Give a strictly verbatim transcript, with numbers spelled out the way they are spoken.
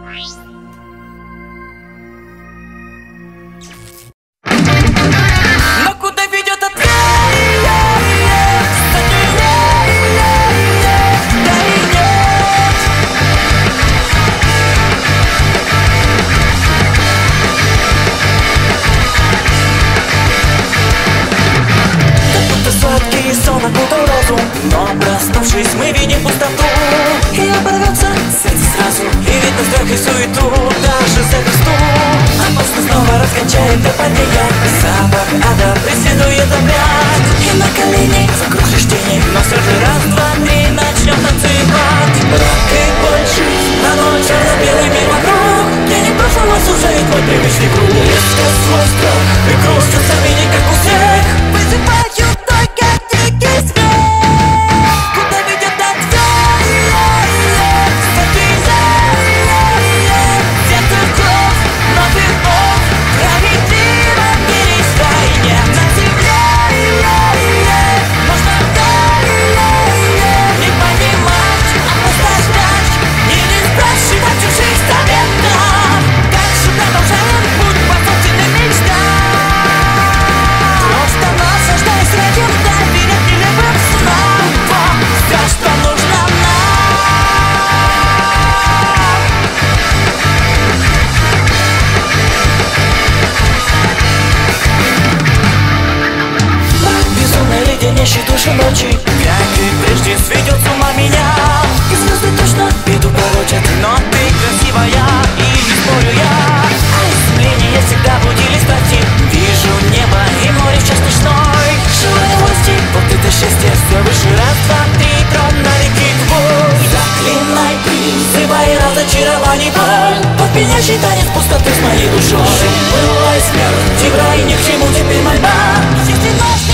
Но куда ведет ответ? Сладкий сон окутал разум, но проснувшись мы видим пустоту. И оборвется сердце сразу, и видно страх и суету. Даже за версту опасно снова раскачает до падения. Запах ада преследует обряд, и на колени вокруг лишь тени. Но все же раз, два, три, начнем танцевать. Брак и больше на ночь, черно-белый мир вокруг, где не прошлого сужает мой привычный круг. Резко свой страх и грусть чувствами не как у всех вызывают. Леденящей душу ночи, как и прежде, сведет с ума меня. И звезды точно беду порочат, но ты красивая, и не спорю я. А изумления всегда будили страсти. Вижу небо и море в час ночной. Желаю власти, вот это счастье. Все выше, раз, два, три, трон на реке твой. Заклинай, призывай разочарований боль. Под пьянящий танец пустоты с моей душой. Была и смерть, и в рай ни к чему теперь мольба. Счастье наш